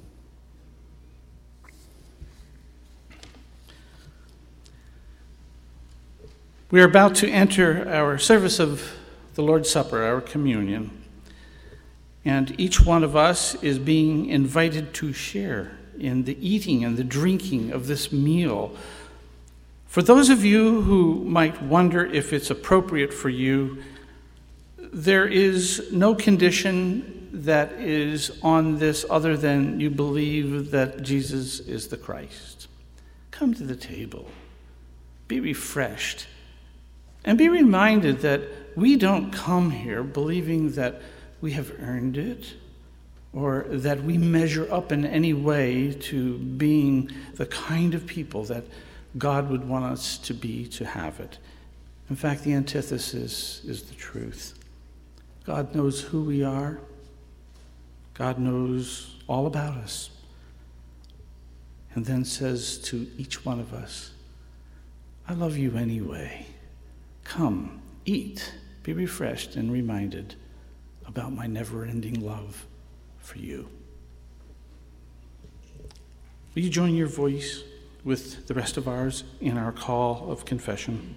We are about to enter our service of the Lord's Supper, our communion. And each one of us is being invited to share in the eating and the drinking of this meal. For those of you who might wonder if it's appropriate for you, there is no condition that is on this other than you believe that Jesus is the Christ. Come to the table, be refreshed, and be reminded that we don't come here believing that we have earned it or that we measure up in any way to being the kind of people that God would want us to be to have it. In fact, the antithesis is the truth. God knows who we are. God knows all about us. And then says to each one of us, I love you anyway. Come, eat, be refreshed and reminded about my never-ending love for you. Will you join your voice with the rest of ours in our call of confession?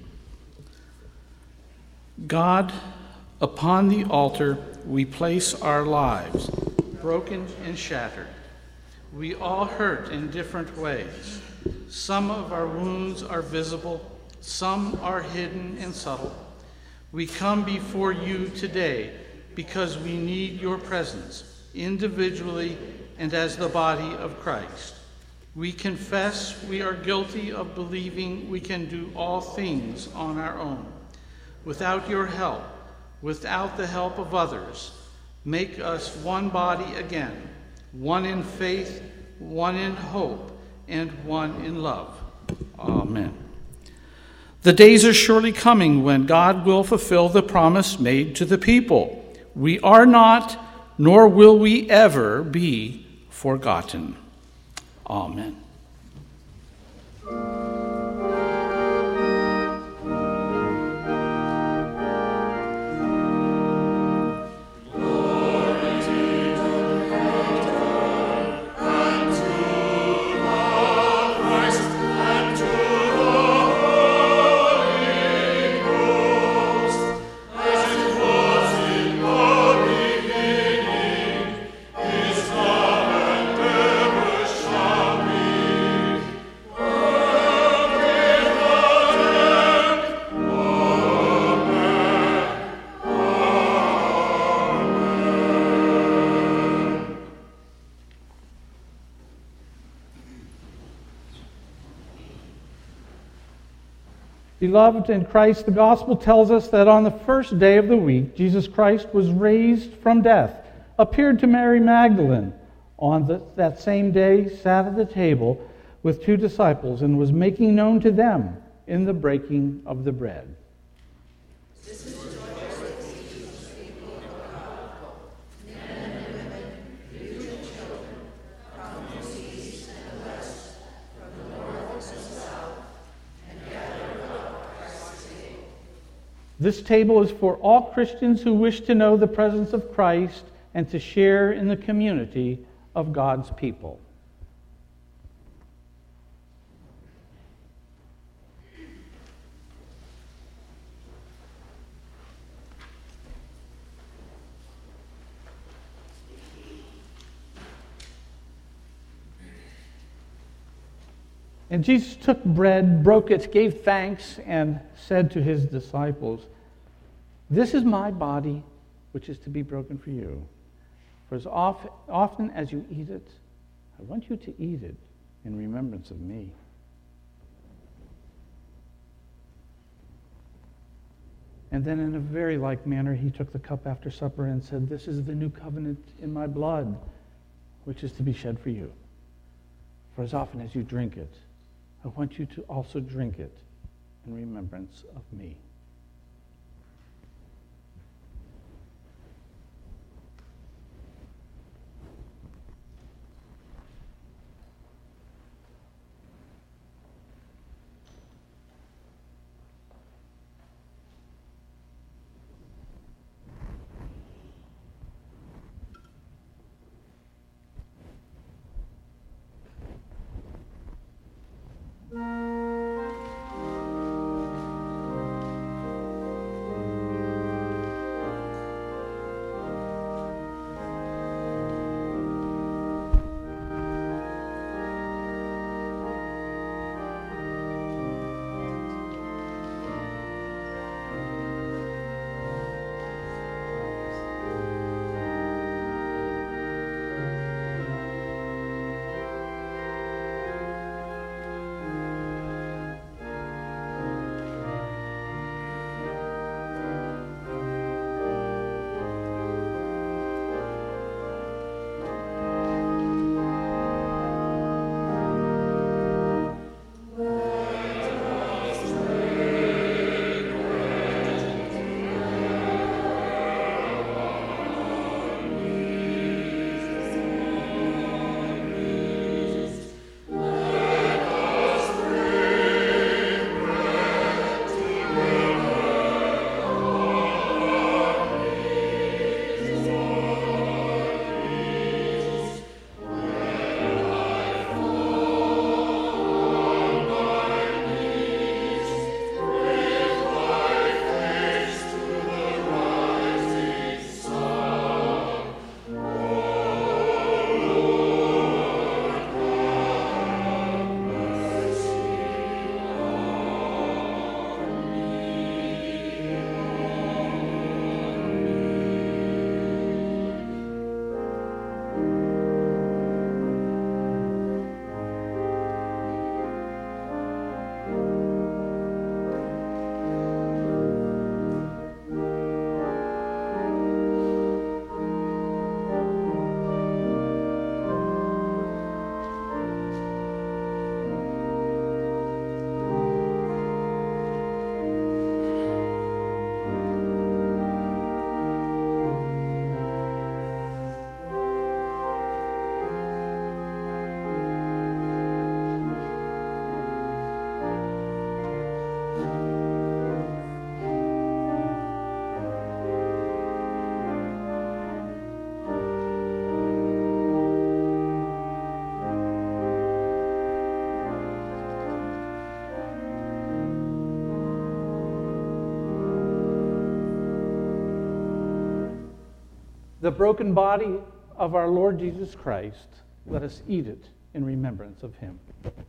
God, upon the altar we place our lives, broken and shattered. We all hurt in different ways. Some of our wounds are visible, some are hidden and subtle. We come before you today because we need your presence, individually and as the body of Christ. We confess we are guilty of believing we can do all things on our own. Without your help, without the help of others, make us one body again, one in faith, one in hope, and one in love. Amen. The days are surely coming when God will fulfill the promise made to the people. We are not, nor will we ever be forgotten. Amen. Beloved in Christ, the gospel tells us that on the first day of the week, Jesus Christ was raised from death, appeared to Mary Magdalene. On that same day, sat at the table with 2 disciples and was making known to them in the breaking of the bread. This table is for all Christians who wish to know the presence of Christ and to share in the community of God's people. And Jesus took bread, broke it, gave thanks, and said to his disciples, "This is my body, which is to be broken for you. For as often as you eat it, I want you to eat it in remembrance of me." And then in a very like manner, he took the cup after supper and said, "This is the new covenant in my blood, which is to be shed for you. For as often as you drink it, I want you to also drink it in remembrance of me." the broken body of our Lord Jesus Christ. Let us eat it in remembrance of him.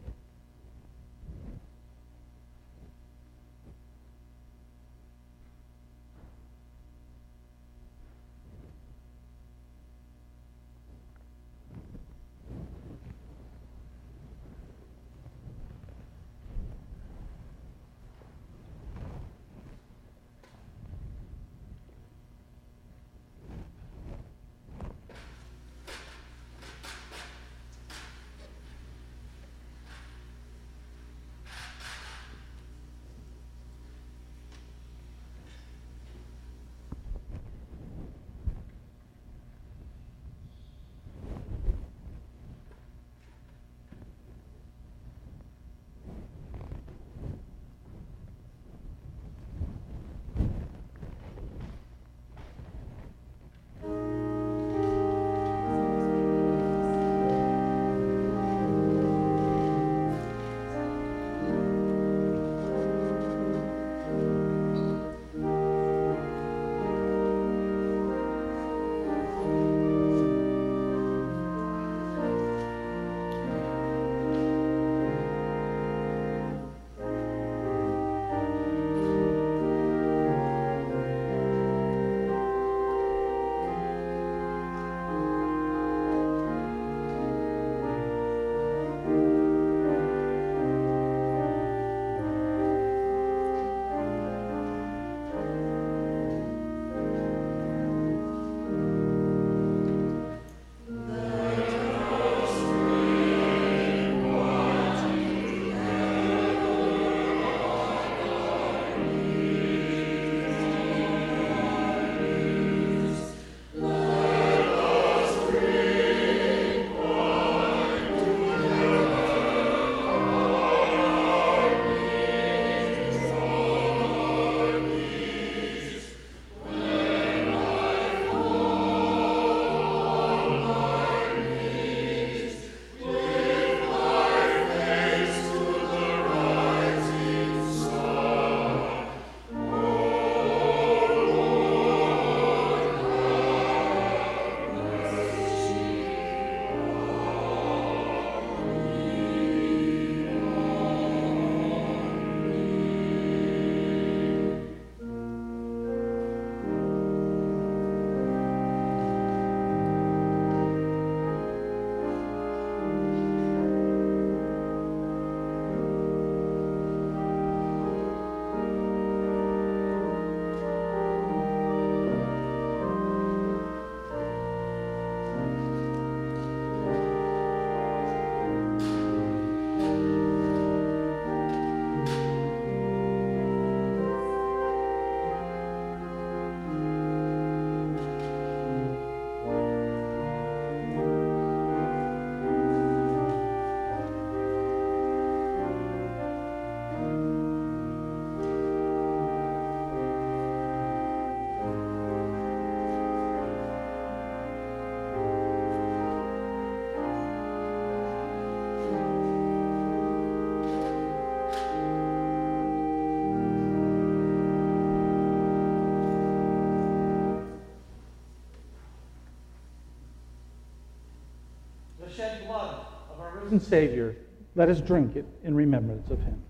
Shed blood of our risen Savior, let us drink it in remembrance of him.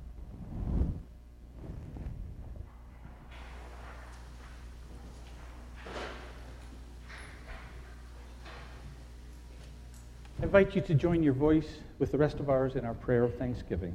I invite you to join your voice with the rest of ours in our prayer of thanksgiving.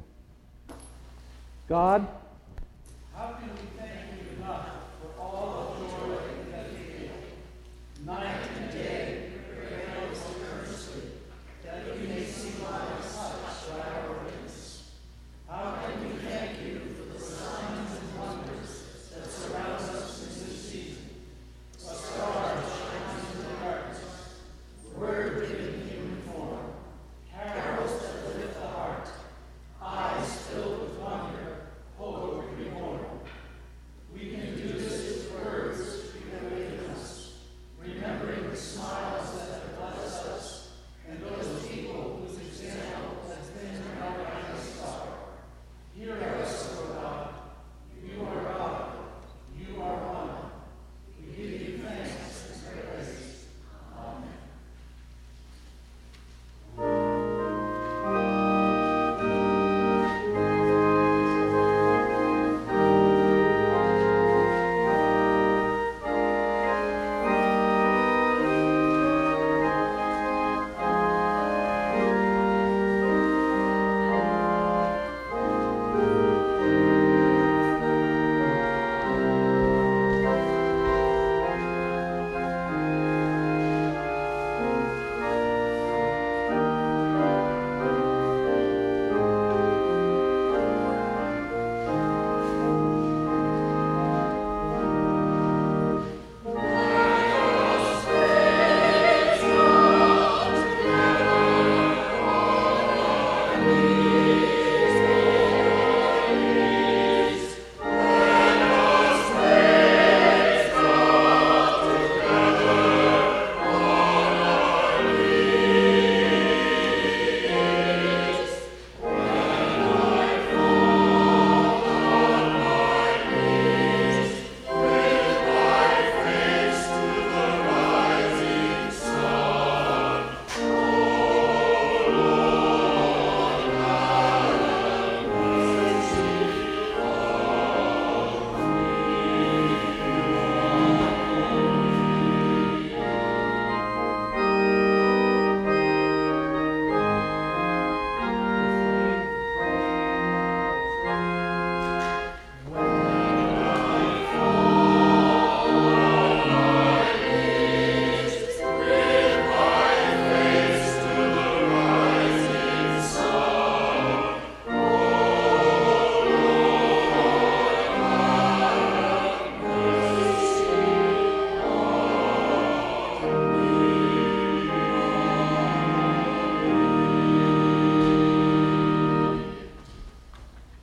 God, how can we thank you enough for all the joy that you give? Night and day, we pray most earnestly that we may see life such by our witness. How can we thank you for the signs and wonders that surround us in this season? A star shines in the darkness, word given human form, carols that lift the heart, eyes filled with wonder, hope reborn.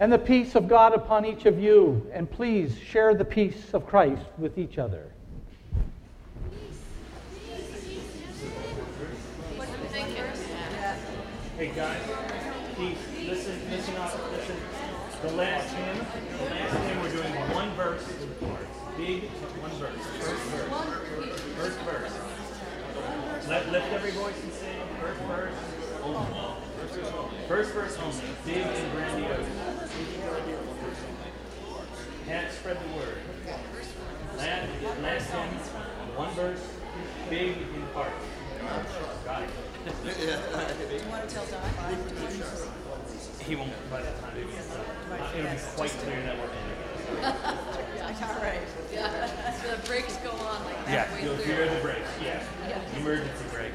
And the peace of God upon each of you. And please share the peace of Christ with each other. Hey guys, Keith, listen up. The last hymn we're doing one verse. Big one verse. First verse. Lift every voice and sing. First verse only. First verse only. Big and grandiose. Spread the word. Last hymn, one verse, big in part. Got it. Do you want to tell Don? He won't by that time. It'll be quite clear that we're in. All right. Yeah. So the breaks go on like Yeah, halfway you'll through. hear the break. Yeah. Emergency break.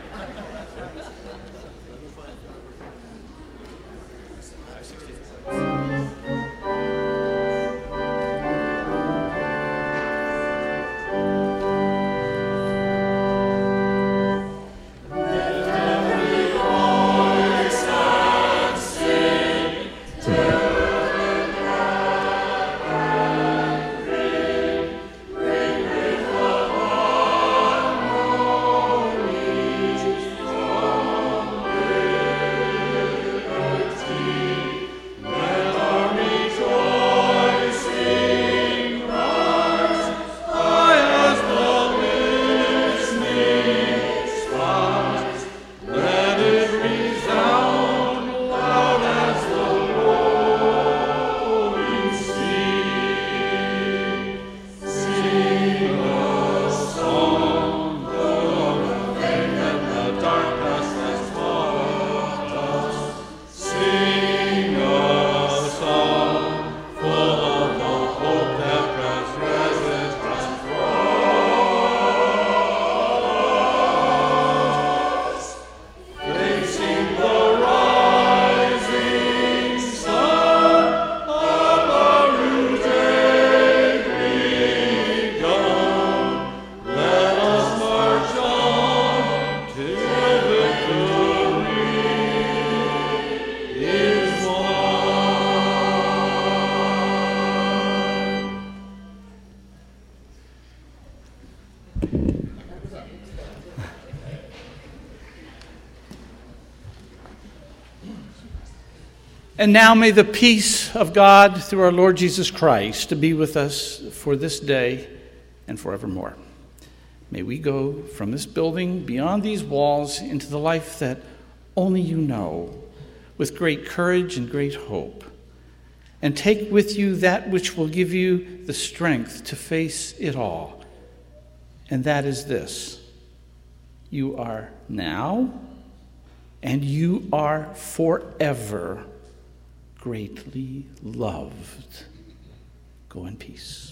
And now may the peace of God through our Lord Jesus Christ be with us for this day and forevermore. May we go from this building beyond these walls into the life that only you know, with great courage and great hope. And take with you that which will give you the strength to face it all. And that is this: you are now and you are forever greatly loved. Go in peace.